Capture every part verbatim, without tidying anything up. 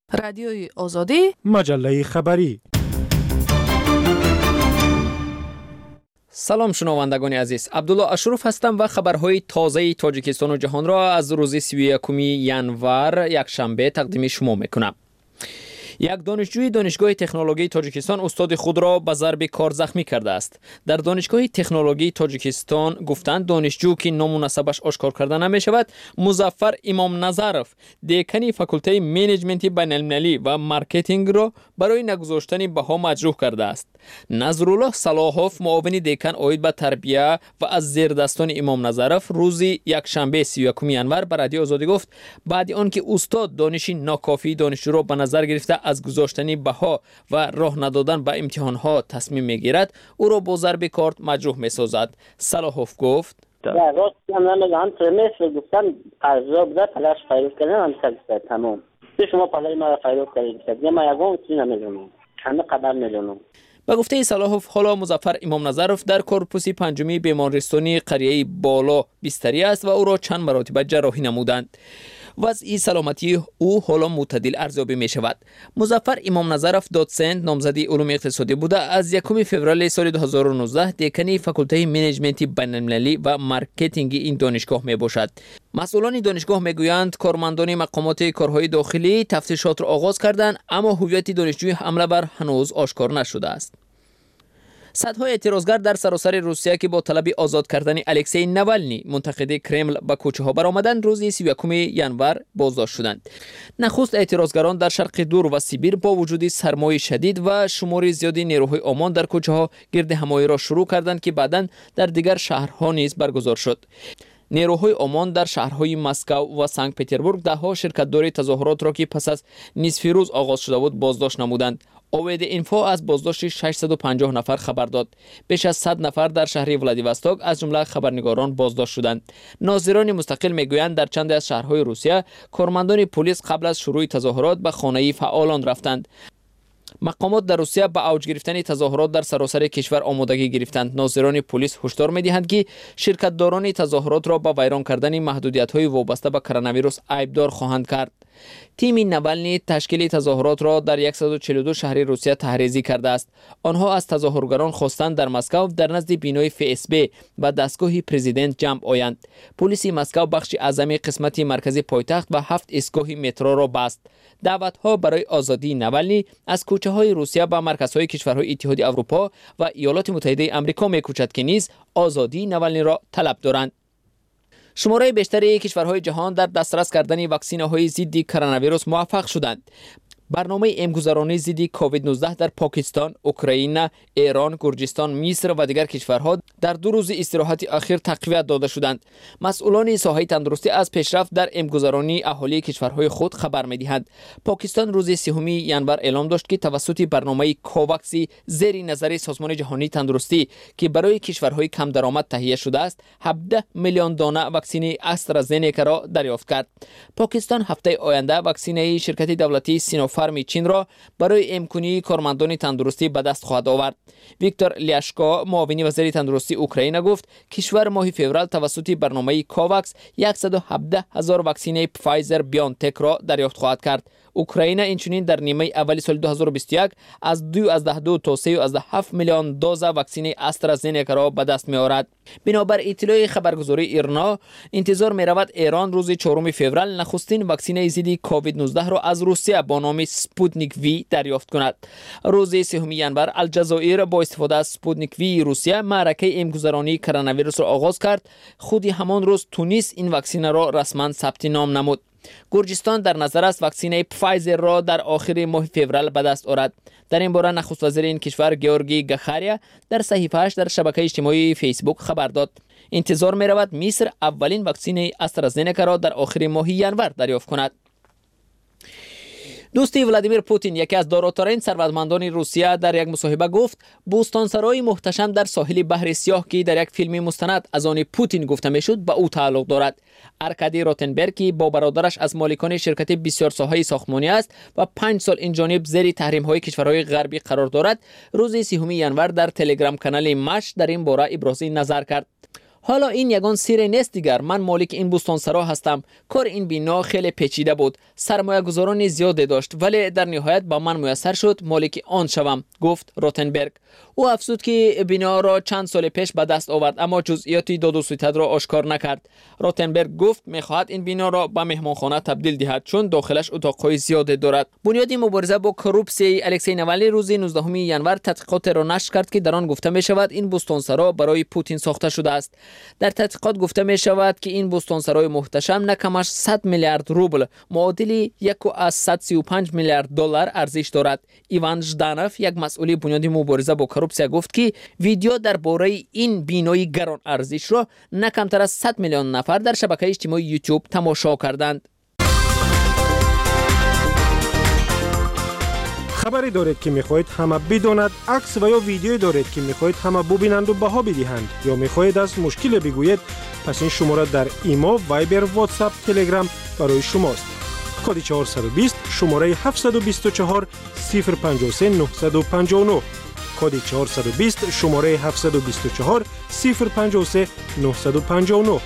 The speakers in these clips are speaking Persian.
رادیوی آزادی، مجله خبری. سلام شنوندگان عزیز، عبدالله اشرف هستم و خبرهای تازه تاجیکستان و جهان را از روز سی و یکم ینور یکشنبه تقدیم شما میکنم. یک دانشجوی دانشگاه تکنولوژی تاجیکستان استاد خود را به ضرب کار زخمی کرده است. در دانشگاه تکنولوژی تاجیکستان گفتند دانشجو که نام و نسبش آشکار کرده نمی شود، مظفر امام نظرف، دکان فاکولته منیجمنت بین المللی و مارکتینگ را برای نگذاشتن بها مجروح کرده است. نظرالله صلاحوف، معاون دکان اوید به تربیه و از زیر دستان امام نظرف، روز یکشنبه سی و یکم ینور به رادیو آزادی گفت بعد آنکه استاد دانشی ناکافی دانشجو را به نظر گرفته از گذاشتن بها و راه ندادن به امتحانها تصمیم میگیرد، او را با ضرب کارت مجروح میسازد. صلاحوف گفت در راست هم نمیدونم ترمیس گفتم قضا بوده تلاش فیروز کردن هم سکسته تمام به شما پلای ما فیروز کردید یا ما یکم چیز نمیدونم همه قدر میدونم. به گفته صلاحوف، حالا مظفر امام نظرف در کورپوس پنجمی بیمارستانی قریه بالا بستری است و او را چند مراتب جراحی نمودند. وضع سلامتی او حالا معتدل ارزیابی می شود. مظفر امام نظرف دادسند، نامزد علوم اقتصادی بوده، از یکم فوریه سال دو هزار و نوزده دکان فاکولته منیجمنت بین المللی و مارکتینگ این دانشگاه می باشد. مسئولان دانشگاه می گویند کارمندان مقامات کارهای داخلی تفتیشات را آغاز کردند، اما هویت دانشجوی حمله بر هنوز آشکار نشده است. صدها اعتراضگر در سراسر روسیه که با طلب آزاد کردن الکسی نوالنی منتقد کرمل به کوچه ها برآمدند، روز سی و یکم ینور بازداشت شدند. نخست اعتراضگران در شرق دور و سیبیر با وجود سرمای شدید و شمار زیادی نیروهای امان در کوچه ها گرد همایی را شروع کردند که بعداً در دیگر شهرها نیز برگزار شد. نیروهای امان در شهرهای مسکو و سنت پترزبورگ ده ها شرکت‌دار تظاهرات را که پس از نصف روز آغاز شده بود بازداشت نمودند. اوید اینفو از بازداشت ششصد و پنجاه نفر خبر داد. بیش از صد نفر در شهر ولادیواستوک از جمله خبرنگاران بازداشت شدند. ناظران مستقل میگویند در چند از شهرهای روسیه کارمندان پلیس قبل از شروع تظاهرات به خانه فعالان رفتند. مقامات در روسیه با اوج گرفتن تظاهرات در سراسر کشور آمادگی گرفتند. ناظران پلیس هشدار می‌دهند که شرکت‌داران تظاهرات را با ویران کردن محدودیت‌های وابسته به کرونا ویروس عیبدار خواهند کرد. تیم نوالنی تشکیل تظاهرات را در صد و چهل و دو شهر روسیه تحریزی کرده است. آنها از تظاهرگران خواستند در مسکو در نزد بینای اف اس بی و دستگاه پرزیدنت جمع آیند. پلیس مسکو بخش اعظم قسمت مرکزی پایتخت و هفت ایستگاه مترو را بست. دعوت‌ها برای آزادی نوالنی از کوچه‌های روسیه به مرکزهای کشورهای اتحادیه اروپا و ایالات متحده آمریکا می‌کوشد که نیز آزادی نوالنی را طلب دارند. شماره بیشتری کشورهای جهان در دسترس کردن واکسین‌های ضد کرونا ویروس موفق شدند. برنامه امگذرانی ضد کووید نوزده در پاکستان، اوکراین، ایران، گرجستان، مصر و دیگر کشورها در دو روز استراحت اخیر تقویت داده شدند. مسئولان ساحه تندرستی از پیشرفت در امگذرانی اهالی کشورهای خود خبر می‌دهند. پاکستان روز سوم ینور اعلام داشت که توسط برنامه کوواکس زیر نظر سازمان جهانی تندرستی که برای کشورهای کم درآمد تهیه شده است، هفده میلیون دانه واکسن استرازنیکا را دریافت کرد. پاکستان هفته آینده واکسن شرکت دولتی سینوفارم چین را برای امکانی کارمندان تندرستی به دست خواهد آورد. ویکتور لیاشکا، معاون وزیر تندرستی اوکراین، گفت کشور ماه فوریه توسط برنامه کوواکس صد و هفده هزار واکسن فایزر بیونتک را دریافت خواهد کرد. اوکراین اینچنین در نیمه اول سال دو هزار و بیست و یک از دو از ده دو تا سه از ده هفت میلیون دوز واکسن استرازنیکا را به دست می آورد. بنابر اطلاع خبرگزاری ایرنا، انتظار می رود ایران روز چهارم فوریه نخستین واکسن ضد کووید نوزده را از روسیه با نام سپوتنیک وی دریافت کند. روز سوم ینور الجزایر با استفاده از سپوتنیک وی روسیه معرکه امگذرانی کرونا ویروس را آغاز کرد. خودی همان روز تونس این واکسن را رسما ثبت نام نمود. گرجستان در نظر است واکسن فایزر را در آخر ماه فوریه به دست آورد. در این باره نخست وزیر این کشور گیورگی گاخاریا در صحیفه‌اش در شبکه اجتماعی فیسبوک خبر داد. انتظار می رود مصر اولین واکسن استرازنیکا را در آخر ماه ینور دریافت کند. دوستی ولادیمیر پوتین، یکی از داراترین ثروتمندان روسیه، در یک مصاحبه گفت بوستانسرای محتشم در ساحل بحر سیاه که در یک فیلم مستند از آن پوتین گفته میشد به او تعلق دارد. ارکادی روتنبرگ که با برادرش از مالکان شرکت بسیار ساحه ساختمانی است و پنج سال این جانب زیر تحریم های کشورهای غربی قرار دارد، روز سوم ینور در تلگرام کانال مش در این باره ابراز نظر کرد. حالا این یگان سیر نیست دیگر. من مالک این بوستانسرا هستم. کار این بنا خیلی پیچیده بود. سرمایه گذاران زیادی داشت ولی در نهایت با من میسر شد مالک آن شوم، گفت روتنبرگ. او افزود که بنا را چند سال پیش به دست آورد اما جزئیات داد و ستد را آشکار نکرد. روتنبرگ گفت میخواهد این بنا را به مهمانخانه تبدیل دهد چون داخلش اتاقهای زیادی دارد. بنیاد مبارزه با کروپسی الکسی ناوالنی روز نوزدهم ژانویه تحقیقات را نشر کرد که در آن گفته می شود این بوستانسرا برای پوتین ساخته شده است. در تحقیقات گفته می شود که این بوستانسرای محتشم نکمش صد میلیارد روبل معادل یک و صد و سی و پنج میلیارد دلار ارزش دارد. ایوان ژدانوف یک مسئول بنیاد مبارزه با کروپسی گفت که ویدیو درباره این بینای گران ارزش را نه کمتر از صد میلیون نفر در شبکه اجتماعی یوتیوب تماشا کردند. خبری دارید که میخواهید همه بداند، عکس و یا ویدیویی دارید که میخواهید همه ببینند و بها بدهند یا میخواهید از مشکل بگویید، پس این شماره در ایما، وایبر، واتساپ، تلگرام برای شماست. کد چهارصد و بیست شماره هفتصد و بیست و چهار صفر پنجاه و سه نهصد و پنجاه و نه. کد چهارصد و بیست شماره هفتصد و بیست و چهار صفر پنجاه و سه نهصد و پنجاه و نه.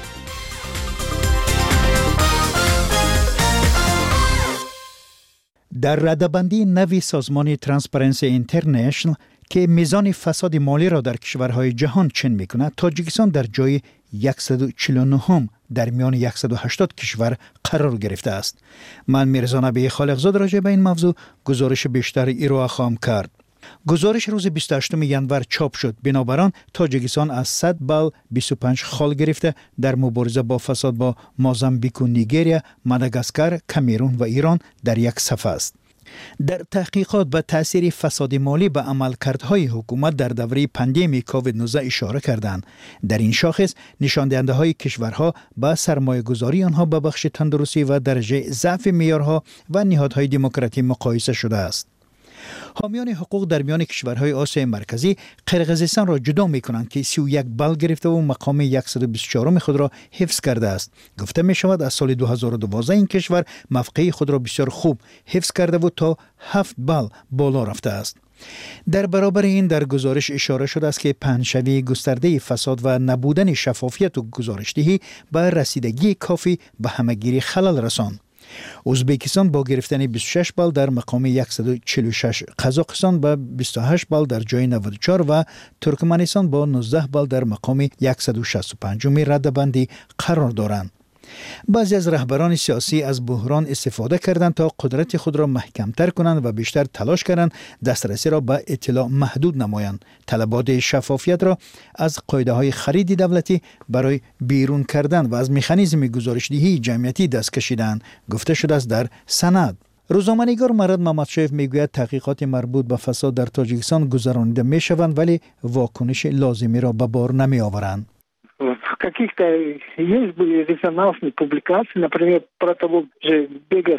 در رده‌بندی نوی سازمان ترانسپرنسی اینترنشنال که میزان فساد مالی را در کشورهای جهان چین میکند، تاجیکستان در جای صد و چهل و نه در میان صد و هشتاد کشور قرار گرفته است. من میرزا نبی خالقزاد راجع به این موضوع گزارش بیشتر ایرا خواهم کرد. گزارش روز بیست و هشتم ژانویه چاپ شد. بنابراین تاجیکستان از صد بال بیست و پنج خال گرفته در مبارزه با فساد با موزامبیک و نیگریا، ماداگاسکار، کامرون و ایران در یک صف است. در تحقیقات به تأثیر فساد مالی به عملکردهای حکومت در دوره پاندمی کووید نوزده اشاره کردند. در این شاخص نشان دهنده های کشورها با سرمایه گذاری آنها به بخش تندرستی و درجه ضعف معیارها و نهادهای دموکراتی مقایسه شده است. حامیان حقوق در میان کشورهای آسیای مرکزی قرقیزستان را جدا می‌کنند که سی و یک بال گرفته و مقام صد و بیست و چهار خود را حفظ کرده است. گفته می شود از سال دو هزار و دوازده این کشور موقعی خود را بسیار خوب حفظ کرده و تا هفت بال بالا رفته است. در برابر این در گزارش اشاره شده است که پهنشوی گسترده فساد و نبودن شفافیت و گزارشدهی به رسیدگی کافی به همگیری خلل رساند. ازبکستان با گرفتن بیست و شش بال در مقام صد و چهل و شش، قزاقستان با بیست و هشت بال در جای نود و چهار و ترکمنستان با نوزده بال در مقام صد و شصت و پنج رده‌بندی قرار دارند. بعضی از رهبران سیاسی از بحران استفاده کردند تا قدرت خود را محکمتر کنند و بیشتر تلاش کردند دسترسی را به اطلاع محدود نمایند. طلبات شفافیت را از قاعده های خرید دولتی برای بیرون کردن و از مکانیزم گزارشدهی جمعیتی دست کشیدند، گفته شده است در سند. روزنامه‌نگار مراد محمدشایف میگوید تحقیقات مربوط به فساد در تاجیکستان گذرانیده میشوند ولی واکنش لازمی را به بار نمی آورند. В каких-то есть были резонансные публикации, например, про того же Бега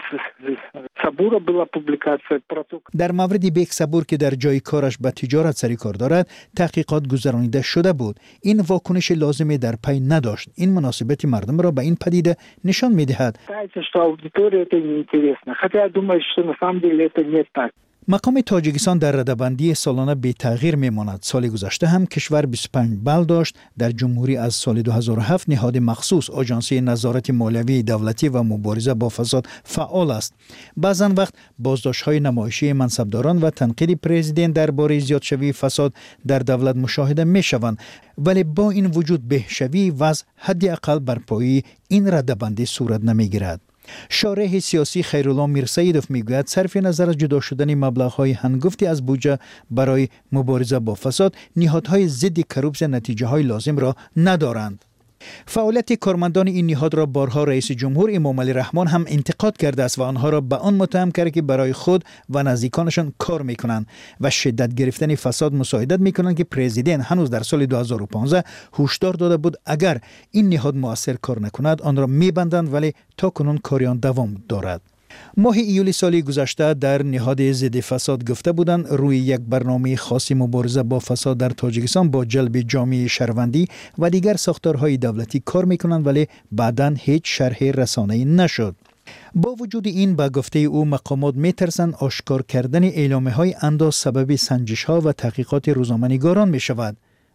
Сабура была публикация про то. در مورد بیگ صبور که در جای کارش به تجارت سری کار دارد تحقیقات گذرانیده شده بود. این واکنش لازمی در پی نداشت. این مناسبت مردم را به این پدیده نشان می‌دهد. Что аудитория это неинтересно. Хотя я думаю, что на самом деле это не так. مقام تاجیکستان در رده‌بندی سالانه بی تغییر میماند. سال گذشته هم کشور بیست و پنج بال داشت. در جمهوری از سال دو هزار و هفت نهاد مخصوص آژانسی نظارت مالیوی دولتی و مبارزه با فساد فعال است. بعضن وقت بازداشت‌های نمایشی منصبداران و تنقید پرزیدنت درباره زیادشوی فساد در دولت مشاهده می‌شوند، ولی با این وجود بهشوی وضع حداقل بر پایه این رده‌بندی صورت نمی‌گیرد. شارح سیاسی خیرالله میرسیدوف میگوید صرف نظر از جدا شدن مبلغ‌های هنگفتی از بودجه برای مبارزه با فساد، نهادهای ضد کروپسی نتیجه‌های لازم را ندارند. فعالیت کارمندان این نهاد را بارها رئیس جمهور امام علی رحمان هم انتقاد کرده است و آنها را به آن متهم کرده که برای خود و نزدیکانشان کار میکنند و شدت گرفتن فساد مساعدت میکنند که پرزیدنت هنوز در سال دو هزار و پانزده هشدار داده بود اگر این نهاد مؤثر کار نکند آن را میبندند، ولی تا کنون کار آن دوام دارد. ماه ایولی سالی گذشته در نهاد ضد فساد گفته بودند روی یک برنامه خاصی مبارزه با فساد در تاجیکستان با جلب جامعه شهروندی و دیگر ساختارهای دولتی کار میکنند، ولی بعداً هیچ شرح رسانه‌ای نشد. با وجود این به گفته او مقامات میترسند آشکار کردن اعلامیه‌های انداز سبب سنجش‌ها و تحقیقات روزنامه‌نگاران میشود.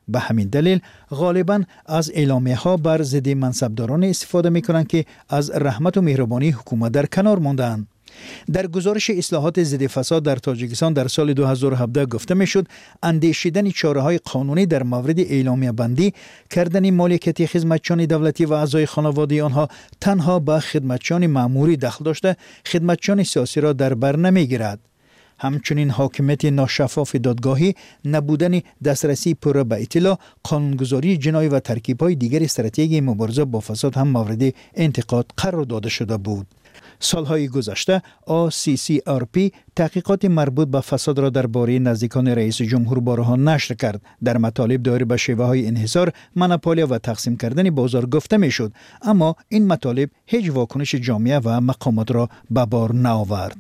به همین دلیل غالباً از اعلامیه ها بر ضد منصبداران استفاده می کنند که از رحمت و مهربانی حکومت در کنار ماندند. در گزارش اصلاحات ضد فساد در تاجیکستان در سال دو هزار و هفده گفته میشد اندیشیدن چاره‌های قانونی در مورد اعلامیه بندی کردن مالکیت خدمتچیان دولتی و اعضای خانواده آنها تنها به خدمتچیان مأموری دخل داشته خدمتچیان سیاسی را در بر نمیگیرد. همچنین حاکمیت ناشفاف دادگاهی، نبودن دسترسی پوره به اطلاع، قانونگذاری جنایی و ترکیب‌های دیگر استراتژی مبارزه با فساد هم مورد انتقاد قرار داده شده بود. سالهای گذشته آ سی سی آر پی تحقیقات مربوط به فساد را درباره نزدیکان رئیس جمهور بارها نشر کرد. در مطالب دایر به شیوه‌های انحصار، مونوپولیا و تقسیم کردن بازار گفته میشد، اما این مطالب هیچ واکنش جامعه و مقامات را به بار نآورد.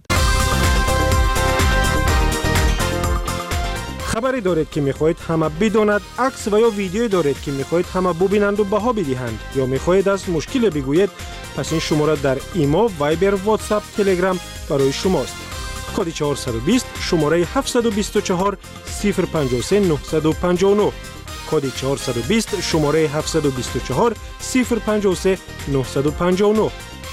خبری دارید که میخواهید همه بداند، عکس و یا ویدیویی دارید که میخواهید همه ببینند و بها بدهند یا میخواهید از مشکل بگویید، پس این شماره در ایمو، وایبر، واتساپ، تلگرام برای شماست. کد چهارصد و بیست شماره هفتصد و بیست و چهار صفر پنجاه و سه نهصد و پنجاه و نه. کد چهارصد و بیست شماره هفتصد و بیست و چهار صفر پنجاه و سه نهصد و پنجاه و نه.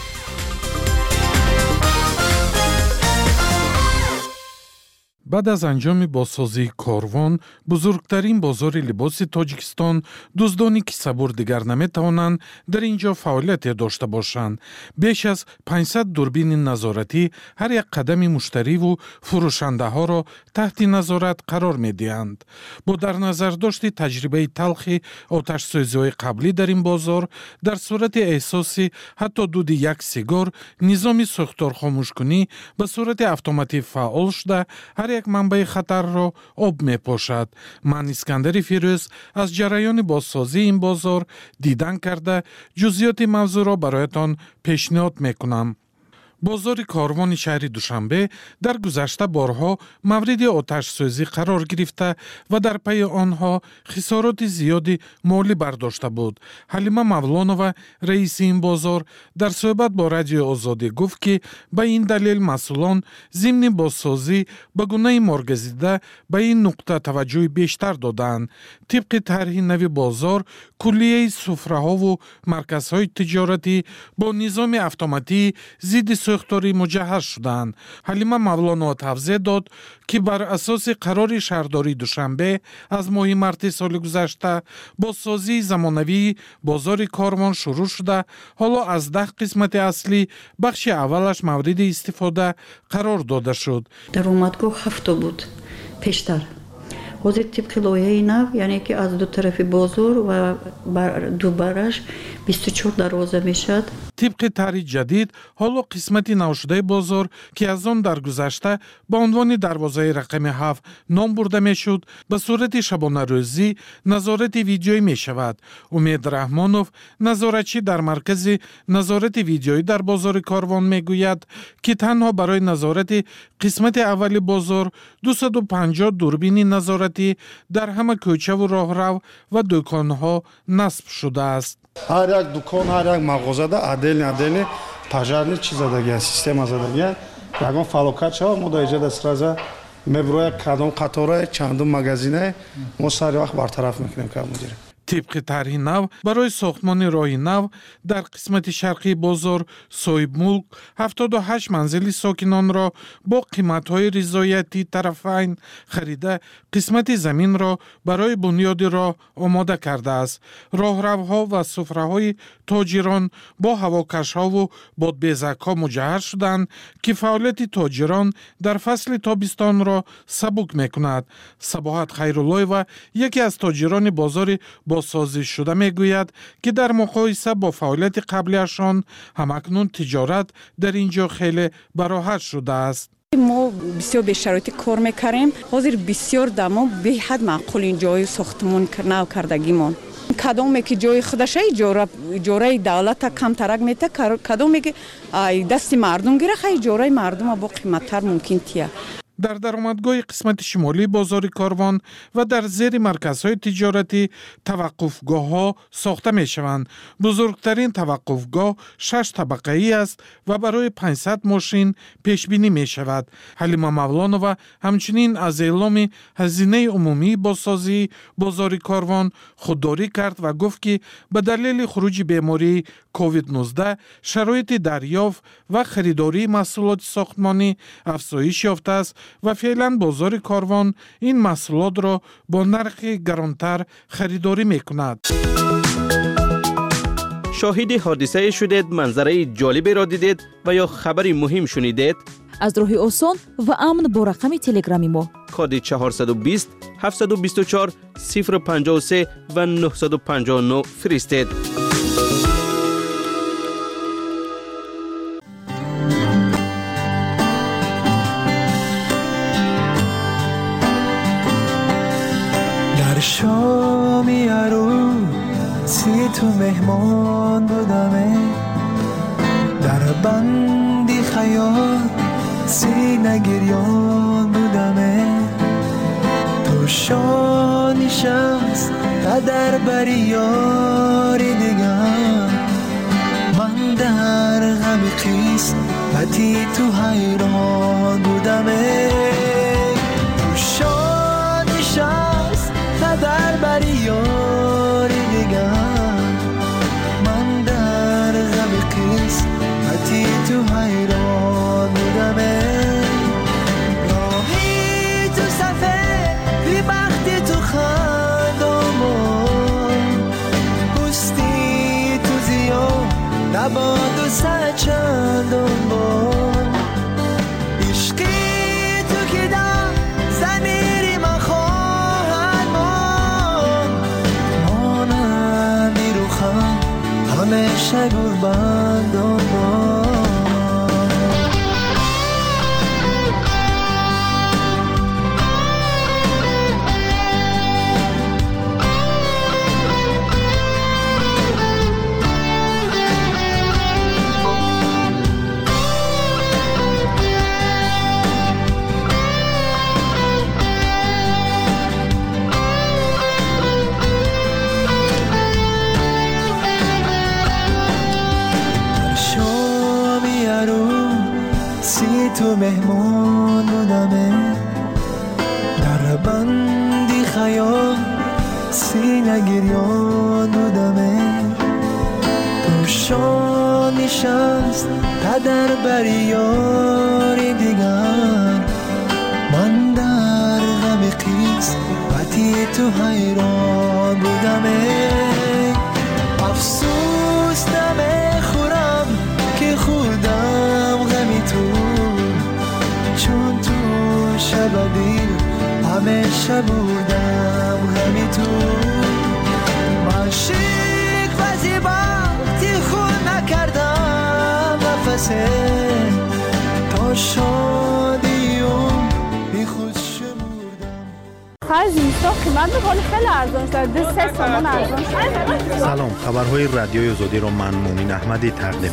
بعد از انجام بازسازی کاروان، بزرگترین بازار لباس تاجیکستان، دزدانی که صبور دیگر نمیتوانند در اینجا فعالیت داشته باشند. بیش از پانصد دوربین نظارتی هر یک قدم مشتری و فروشنده ها را تحت نظارت قرار میدهند. با در نظر داشت تجربه تلخ آتش سوزی های قبلی در این بازار، در صورت احساس حتی دود یک سیگار، نظام سوختار خاموش کنی به صورت اتوماتیک فعال شده هر یک منبع خطر را آب می پاشد. من اسکندر فیروز از جریان بازسازی این بازار دیدن کرده جزئیات موضوع را برایتان پیشنهاد می کنم. بازار کاروان شهر دوشنبه در گذشته بارها مورد آتش سوزی قرار گرفته و در پی آنها خسارات زیادی مالی برداشته بود. حلیمه مولانова رئیس این بازار در صحبت با رادیو آزادی گفت که به این دلیل مسئولان ضمن بازسازی به گونه مارگزیده به این نقطه توجه بیشتر دادند. طبق طرح نوی بازار کلیه سفره‌ها و مرکزهای تجارتی با نظام اتوماتیک ضد سوختاری مجهز شدند. حلیمه مولانова توضیح داد که بر اساس قرار شهرداری دوشنبه از ماه مارت سال گذشته بازسازی زمانوی بازار کاروان شروع شده. حالا از ده قسمت اصلی بخش اولش مورد استفاده قرار داده شد. در اومدگاه هفت بود پیشتر. حاضر طبق لایحه نو یعنی که از دو طرف بازار و بر دو برش بیست و چهار دروازه میشد. طبق طرح جدید حالا قسمت نو شده بازار که از آن در گذشته با عنوان دروازه رقم هفت نام برده میشد به صورت شبانه روزی نظارت ویدیویی می شود. امید رحمانوف نظارتچی در مرکز نظارت ویدیویی در بازار کاروان میگوید که تنها برای نظارت قسمت اول بازار دویست و پنجاه دوربین نظارتی در همه کوچه و راهرو و دکانها نصب شده است. هر یک دکان، هر یک مغازه دا عدل عدل پاژارنی چیز دادگی سیستم دادگی یگان فالوکات شو ما دا ایجاد سرازا مبروی کدام قطاره چندم مغازینه ما سر وقت برطرف میکنیم که مدیر. طبق طرح نو برای ساختمان راه نو در قسمت شرقی بازار صاحب ملک هفتاد و هشت منزل ساکنان را با قیمت‌های رضایتی طرفین خریده قسمت زمین را برای بنیاد راه آماده کرده است. راهروها و سفره‌های تاجران با هواکش‌ها و بادبزک‌ها مجهز شدند که فعالیت تاجران در فصل تابستان را سبک می‌کند. صباحت خیرالله‌ای یکی از تاجران بازار بازسازی شده میگوید که در مقایسه با فعالیت قبلیشان همکنون تجارت در اینجا خیلی براحت شده است. ما بسیار به شرایط کار میکردیم. حاضر بسیار دما به حد معقول این جای ساختمان نو کردگیمون. کدومی که جای خودش اجاره اجاره دولت کم ترک میته، کدومی که دست مردم گیره خیلی اجاره مردم با قیمت‌تر ممکن تیه. در درآمدگاه قسمت شمالی بازار کاروان و در زیر مرکزهای تجارتی توقفگاه‌ها ساخته می‌شوند. بزرگترین توقفگاه شش طبقه‌ای است و برای پانصد ماشین پیش بینی می‌شود. حلیمه مولانова همچنین از اعلام هزینه عمومی بازسازی بازار کاروان خودداری کرد و گفت که به دلیل خروج بیماری کووید نوزده شرایط دریافت و خریداری محصولات ساختمانی افزایش یافته است و فعلا بازار کاروان این محصولات را با نرخ گرانتر خریداری میکند. شاهد حادثه شدید، منظره جالبی را دیدید و یا خبری مهم شنیدید؟ از راه آسان و امن با رقم تلگرامی ما کد چهارصد و بیست هفتصد و بیست و چهار صفر پنجاه و سه و نهصد و پنجاه و نه فرستید. در شامی عروسی تو مهمان بودمه، در بندی خیال سینه گریان بودمه، تو شانی شمس و در بری یاری دیگر، من در غم خیس بتی تو حیران بودمه، تو شانی شمس و در بری یاری دیگر، من در غم خیس بتی تو حیران بودمه، راهی تو صفه بی بختی تو خندامون، پوستی تو زیاد نباد و سچندون بون، عشقی تو که دم زمیری من خواهد من، مانمی رو خم همیشه گربندان بون. تو مهمان بودمه، در بندی خیال سینه گریان بودمه، تو شانی شمس تا در بری یاری دیگر، من در غم خیس بتی تو حیران بودمه، افسوس نمی خورم که خوردم غمی تو، چون تو شب دیر همیشه بودم غمی تو، من شیک و زیباتی خود نکردم نفسه، تا شادی و بی خود شمردم. خرج اینستا قیمت بخوری خیلی ارزان شد، دو سه سامان ارزان شد. سلام، خبرهای رادیوی آزادی را من مومن احمدی تقدیم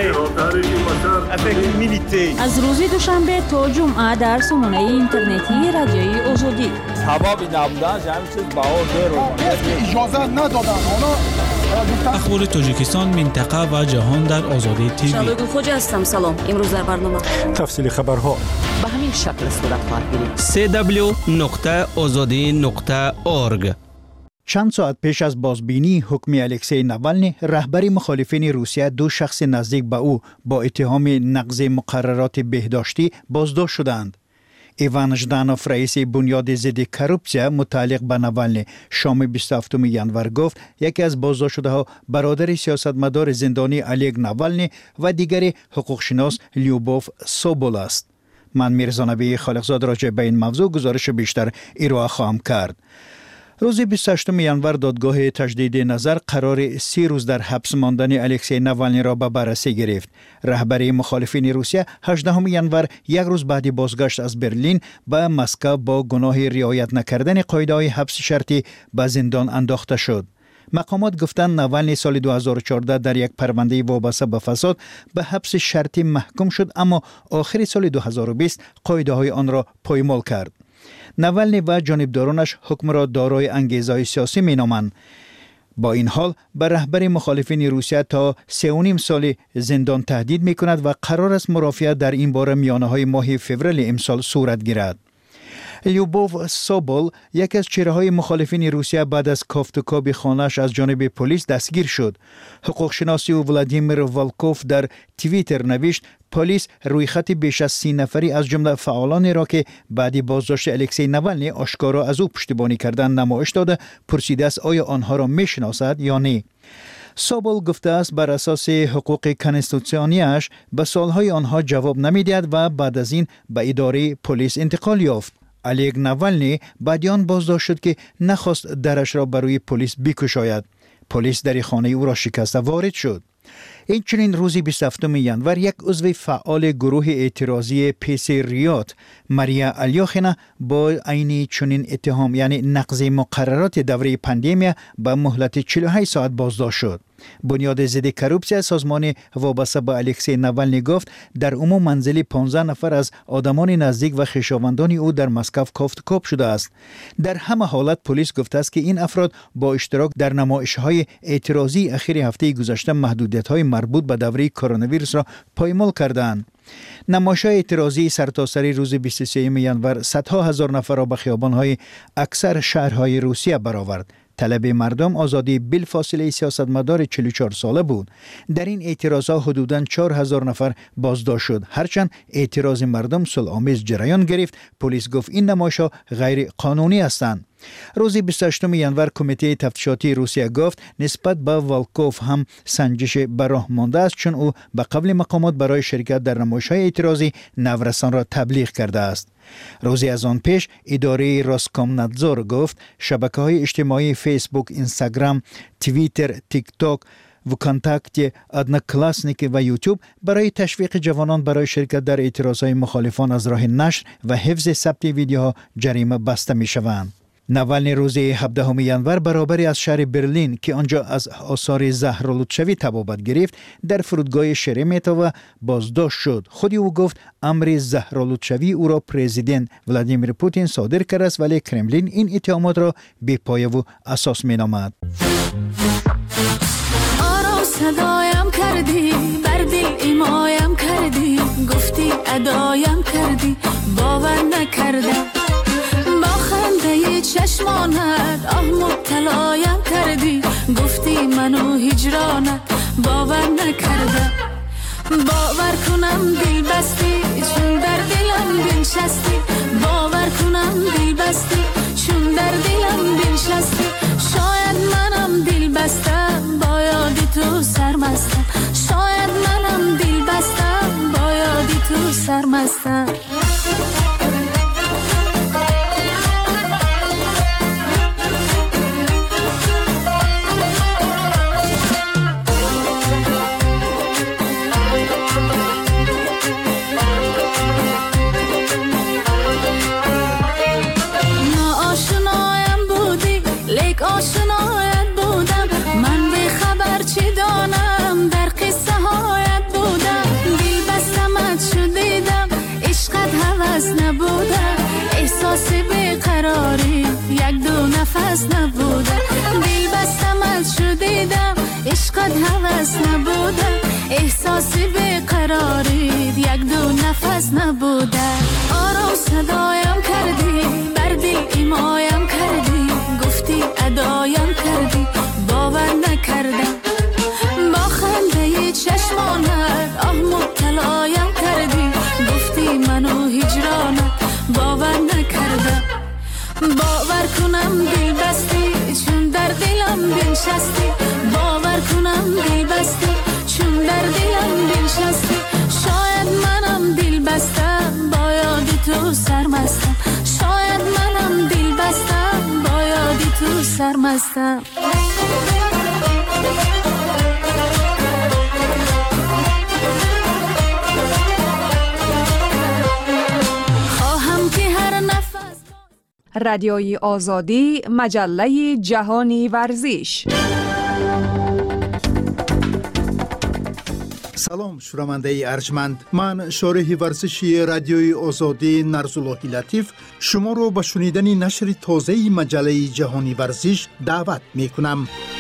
می‌کنم. از روز دوشنبه تا جمعه در سامانه اینترنتی رادیوی آزادی. حبابی نبودن همین چیز بها زیر اجازه ندادن. اخبار تاجیکستان، منطقه و جهان در آزادی تیوی. شادو خوجا هستم. سلام. امروز در برنامه تفصیل خبرها به همین شکل صورت خواهد گرفت. سی دبلیو نقطه آزادی نقطه اورگ. چند ساعت پیش از بازبینی حکم الکسی ناوالنی، رهبر مخالفین روسیه، دو شخص نزدیک به او با اتهام نقض مقررات بهداشتی بازداشت شدند. ایوان ژدانوف، رئیس بنیاد ضد کروپسیا متعلق به ناوالنی، شام بیست و هفتم ژانویه گفت یکی از بازداشت شده ها برادر سیاستمدار زندانی الگ ناوالنی و دیگر حقوقشناس لیوبوف سوبول است. من میرزا نبی خالقزاد راجع به این موضوع گزارش بیشتر ارائه خواهم کرد. روز بیست و هشتم ژانویه دادگاه تجدید نظر قرار سی روز در حبس ماندن الکسی ناوالنی را به بررسی گرفت. رهبر مخالفین روسیه هجدهم ژانویه یک روز بعد بازگشت از برلین به مسکو با گناه رعایت نکردن قاعده‌های حبس شرطی به زندان انداخته شد. مقامات گفتند ناولنی سال دو هزار و چهارده در یک پرونده وابسته به فساد به حبس شرطی محکوم شد، اما آخر سال دو هزار و بیست قاعده های آن را پایمال کرد. ناولنی و جانبدارانش حکم را دارای انگیزه‌های سیاسی مینامند. با این حال به رهبر مخالفین روسیه تا سه و نیم سال زندان تهدید می کند و قرار است مرافعه در این باره میانه های ماه فوریه امسال صورت گیرد. لیوبوف سوبول، یک از چهره‌های مخالفین روسیه، بعد از کافتوکاب خانه‌اش از جانب پلیس دستگیر شد. حقوق شناسی و ولادیمیر والکوف در توییتر نوشت پلیس روی خط بیش از سی نفری از جمله فعالانی را که بعد بازداشت الکسی ناولنی آشکارا از او پشتیبانی کردن نمایش داده، پرسیده است آیا آنها را میشناسد یا نه. سوبول گفته است بر اساس حقوق کنستیتوسیونیش به سالهای آنها جواب نمیدهد و بعد از این به اداره پلیس انتقال یافت. الکسی ناولنی بعد آن بازداشت شد که نخواست درش را برای پلیس بکشاید. پلیس در خانه او را شکسته وارد شد. این چنین روزی بیست و هفتم ژانویه یک عضو فعال گروه اعتراضی پیس ریات، ماریا الیاخینا، با عین چنین اتهام یعنی نقض مقررات دوره پاندمیا به مهلت چهل و هشت ساعت بازداشت شد. بنیاد ضد کروپسیا سازمان وابسته به الکسی ناولنی گفت در عموم منزل پانزده نفر از آدمان نزدیک و خویشاوندان او در مسکو کافتوکاب شده است. در همه حالت پلیس گفته است که این افراد با اشتراک در نمایش‌های اعتراضی اخیر هفته گذشته محدودیت‌های مربوط به دوره کرونا ویروس را پایمال کردند. نمایش‌های اعتراضی سرتاسر روز بیست و سوم ژانویه صدها هزار نفر را به خیابان‌های اکثر شهرهای روسیه برآورد. طلب مردم آزادی بلافاصله سیاستمدار چهل و چهار ساله بود. در این اعتراضات حدوداً چهار هزار نفر بازداشت شد. هرچند اعتراض مردم صلح‌آمیز جریان گرفت، پلیس گفت این نمایش‌ها غیر قانونی هستند. روز بیست و هشتم ژانویه کمیته تفتیشاتی روسیه گفت نسبت به والکوف هم سنجش به راه مانده است، چون او به قبل مقامات برای شرکت در نمایش‌های اعتراضی نورسان را تبلیغ کرده است. روزی از آن پیش اداره روسکومنادزور گفت شبکه‌های اجتماعی فیسبوک، اینستاگرام، توییتر، تیک تاک، وکانتاکت، ادناکلاسنیک و یوتیوب برای تشویق جوانان برای شرکت در اعتراضهای مخالفان از راه نشر و حفظ ثبت ویدیوها جریمه بسته می‌شوند. ناولنی روز هفدهم ژانویه برابری از شهر برلین که آنجا از آثار زهرآلودشوی تبابت گرفت در فرودگاه شرمتو بازداشت شد. خودی او گفت امر زهرآلودشوی او را پرزیدنت ولادیمیر پوتین صادر کرده است، ولی کرملین این اتهامات را بی‌پایه و اساس می‌نامد. آرام صدایم کردی، بر دل ایمایم کردی، گفتی ادایم کردی، باور نکردم. چشمانت آه مبتلایم کردی، گفتی منو هجرانت باور نکردم. باور کنم دل بستی چون در دلم بنشستی، باور کنم دل بستی چون در دلم بنشستی. شاید منم دل بستم با یاد تو سرمستم، شاید منم دل بستم با یاد تو سرمستم. نفس نبوده دل بستمت شدیدم، عشقت هوس نبوده، احساسی بیقرارید یک دو نفس نبوده. آرام صدایم کردی، بر دل ایمایم کردی، گفتی ادایم کردی، باور نکردم. با خنده چشمانت آه مبتلایم کردی، گفتی منو هجرانت باور نکردم. باور کنم دل بستی چون در دلم بنشستی، باور کنم دل بستی چون در دلم بنشستی. شاید منم دل بستم با یاد تو سرمستم، شاید منم دل بستم با یاد تو سرمستم. رادیوی آزادی، مجله جهانی ورزش. салом шунавандаи арҷманд, ман шориҳи варзиши радиои озодӣ Нарзуллоҳи Латиф шуморо ба шунидани нашри тозаи маҷаллаи ҷаҳони варзиш даъват мекунам.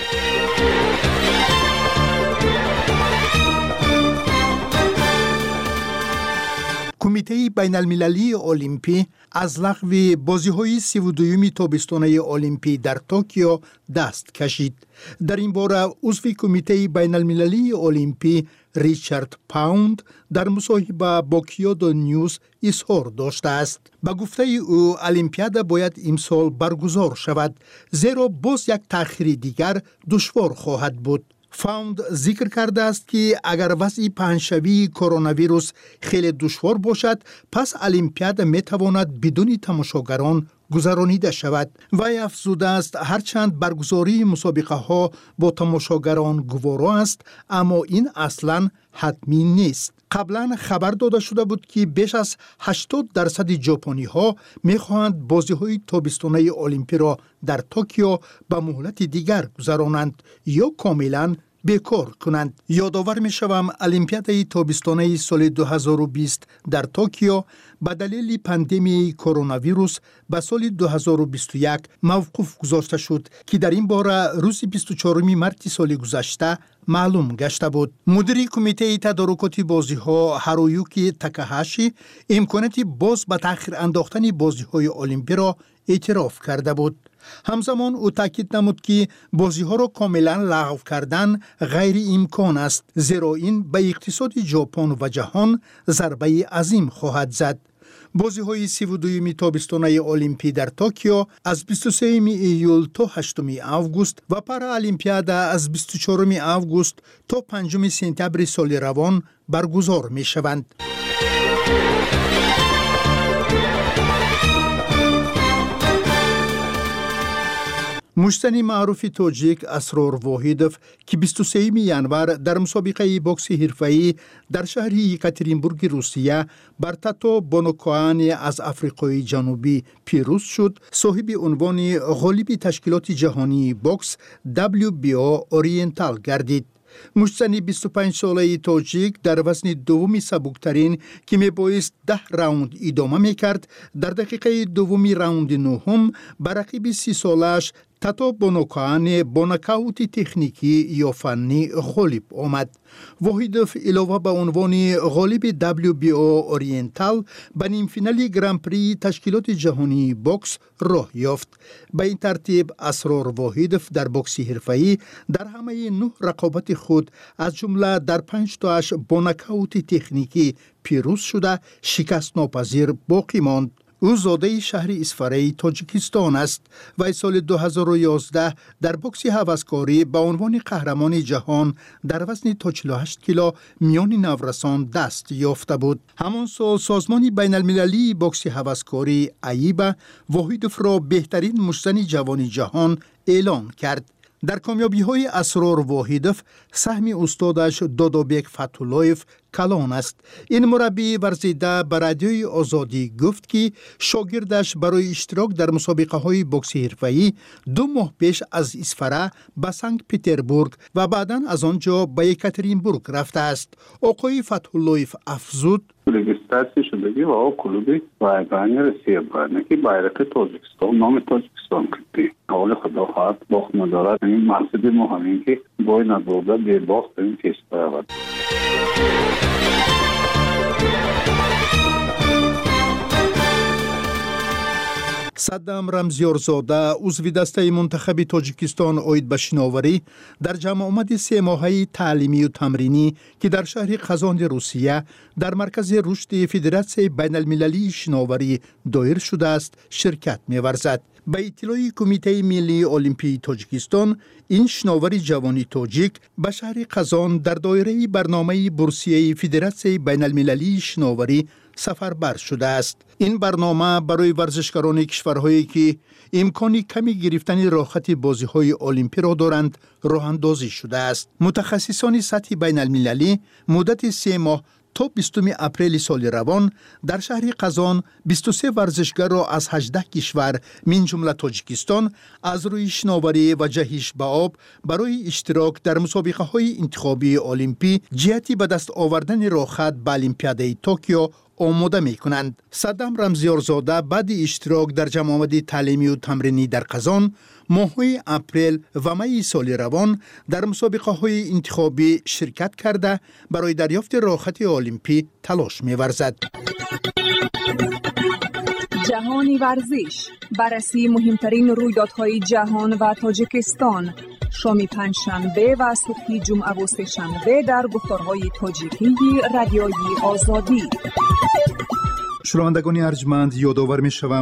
кумитаи байналмилалии олимпӣ аз лағви бозиҳои сиву дуюми тобистонаи олимпӣ дар Токио даст кашид. дар ин бора узви кумитаи байналмилалии олимпӣ Ричард Паунд дар мусоҳиба бо Kyodo News изҳор доштааст. ба гуфтаи ӯ, олимпиада бояд имсол баргузор шавад, зеро боз як таъхири дигар душвор хоҳад буд. Фаунд зикр кардааст ки агар вазъи паҳншавии коронавирус хеле душвор бошад, пас олимпиада метавонад бидуни тамошогарон гузаронида шавад. вай афзудааст, ҳарчанд баргузории мусобиқаҳо бо тамошогарон гуворо аст, аммо ин аслан ҳатмӣ нест. қаблан хабар дода шуда буд ки беш аз ҳаштод дарсади ҷопониҳо мехоҳанд бозиҳои тобистонаи олимпиро дар Токио ба муҳлати дигар гузаронанд ё комилан бекор кунанд. ёдовар мешавам, олимпиадаи тобистонаи соли ду ҳазору бист дар Токио ба далели пандемияи коронавирус ба соли ду ҳазору бисту як мавқуф гузошта шуд, ки дар ин бора рӯзи бисту чорум марти соли гузашта маълум гашта буд. мудири кумитаи тадорукоти бозиҳо Ҳаруюки Такаҳаши имконияти боз ба таъхир андохтани бозиҳои олимпиро эътироф карда буд. ҳамзамон ӯ таъкид намуд, ки бозиҳоро комилан лағв кардан ғайриимкон аст, зеро ин ба иқтисоди ҷопон ва ҷаҳон зарбаи азим хоҳад зад. бозиҳои сиву дуюми тобистонаи олимпӣ дар Токио аз бисту сеюми июл то ҳаштуми август ва Параолимпиада аз бисту чоруми август то панҷуми сентябри соли равон баргузор мешаванд. муштани маъруфи тоҷик Асрор Воҳидов, ки бисту сеюми январ дар мусобиқаи бокси ҳирфаӣ дар шаҳри Екатеринбурги Русия бар Тато Бонокоане аз Африқои Ҷанубӣ пирӯз шуд, соҳиби унвони ғолиби ташкилоти ҷаҳонии бокс дабл ю би о Ориентал гардид. муштзани бисту панҷсолаи тоҷик дар вазни дуввуми сабуктарин, ки мебоист даҳ раунд идома мекард, дар дақиқаи дуввуми раунди нӯҳум ба рақиби сисолааш Тато Бонокоане бо нокаути техникӣ ё фаннӣ ғолиб омад. Воҳидов илова ба унвони ғолиби дабл ю би о Ориентал ба нимфинали гран-прии ташкилоти ҷаҳонии бокс роҳ ёфт. Ба ин тартиб Асрор Воҳидов дар бокси ҳирфаӣ дар ҳамаи нӯҳ рақобати худ, аз ҷумла дар панҷтоаш бо нокаути техникӣ пирӯз шуда, шикастнопазир боқӣ монд. ӯ зодаи шаҳри Исфараи Тоҷикистон аст. вай соли ду ҳазору ёздаҳ дар бокси ҳаваскорӣ ба унвони қаҳрамони ҷаҳон дар вазни то чилу ҳашт кило миёни наврасон даст ёфта буд. ҳамон сол созмони байналмилалии бокси ҳаваскорӣ АИБА Воҳидовро беҳтарин муштзани ҷавони ҷаҳон эълон кард. дар комёбиҳои Асрор Воҳидов саҳми устодаш Додобек Фатҳуллоев калон аст. ин мураббии варзида ба радиои Озодӣ гуфт, ки шогирдаш барои иштирок дар мусобиқаҳои бокси ҳирфаӣ ду моҳ пеш аз Исфара ба Санкт-Петербург ва баъдан аз он ҷо ба Екатеринбург рафтааст. оқои Фатҳуллоев афзуд: регистрация шудагӣ ва клуби вайбани Россия байна, ки байрақи Тоҷикистон, номи Тоҷикистон кардӣ. ҳаволи худо хоҳад, бохт надорад. ин мақсади мо ҳамин, ки бой надода бебохт ин феста равад. Саддам Рамзиёрзода, узви дастаи мунтахаби Тоҷикистон оид ба шиноварӣ, дар ҷамъомади семоҳаи таълимию тамринӣ, ки дар шаҳри Қазони Русия дар маркази рушди Федератсияи байналмилалии шиноварӣ доир шудааст, ширкат меварзад. ба иттилои Кумитаи Миллии Олимпии Тоҷикистон, ин шиновари ҷавони тоҷик ба шаҳри Қазон дар доираи барномаи бурсияи Федератсияи байналмилалии шиноварӣ сафарбар шудааст. ин барнома барои варзишгарони кишварҳое, ки имкони ками гирифтани роҳхати бозиҳои олимпиро доранд, роҳандозӣ шудааст. мутахассисони сатҳи байналмилалӣ муддати се моҳ تا بیستم اپریل سال روان در شهر قزان بیست و سه ورزشگر را از هجده کشور من جمله تاجیکستان از روی شناوری و جهش به آب برای اشتراک در مسابقه های انتخابی المپی جهتی به دست آوردن راهخط به المپیاد توکیو آماده می کنند. صدام رمزیارزاده بعد اشتراک در جمع آمد تعلیمی و تمرینی در قزان ماه‌های اپریل و می سال روان در مسابقه های انتخابی شرکت کرده برای دریافت راهخط المپی تلاش می ورزد. جهانی ورزش، بررسی مهمترین رویدادهای جهان و تاجیکستان، شام پنجشنبه و صبح جمعه و سه‌شنبه در گفتارهای تاجیکی رادیوی آزادی. شنوندگان ارجمند، یادآور می‌شوم